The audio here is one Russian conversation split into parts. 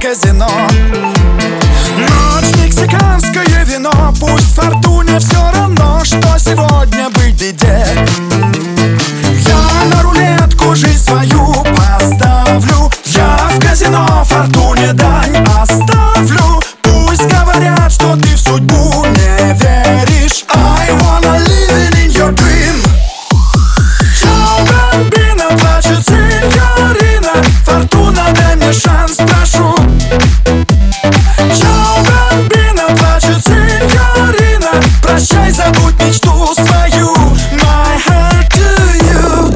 казино. Ночь, мексиканское вино. Пусть фортуне все равно, что сегодня быть в беде. Я на рулетку жизнь свою поставлю. Я в казино фортуне дань оставлю. Пусть говорят, что ты в судьбу не веришь. I wanna live in your dream. Чао, бамбина, плачет сеньорина. Фортуна, дай мне шанс, прошу. Чао, бамбина, плачет сеньорина. Прощай, забудь мечту свою. My heart to you.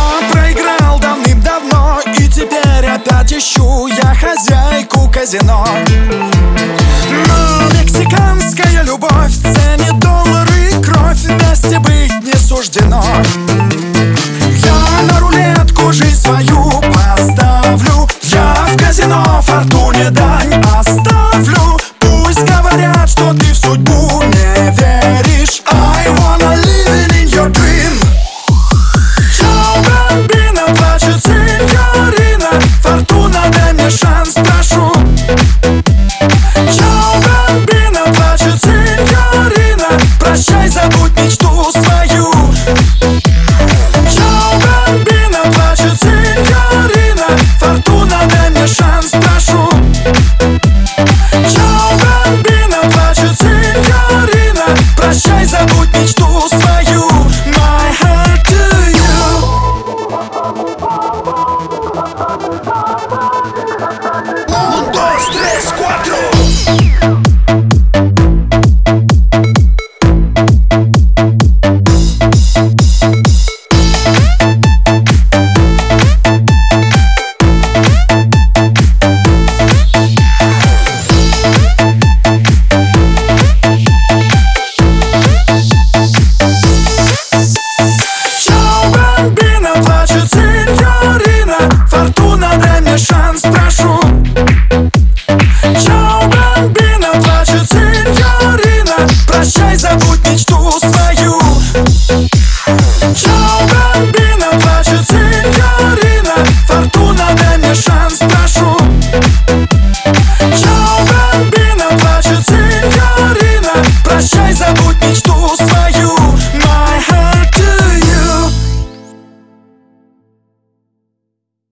Опять ищу я хозяйку казино.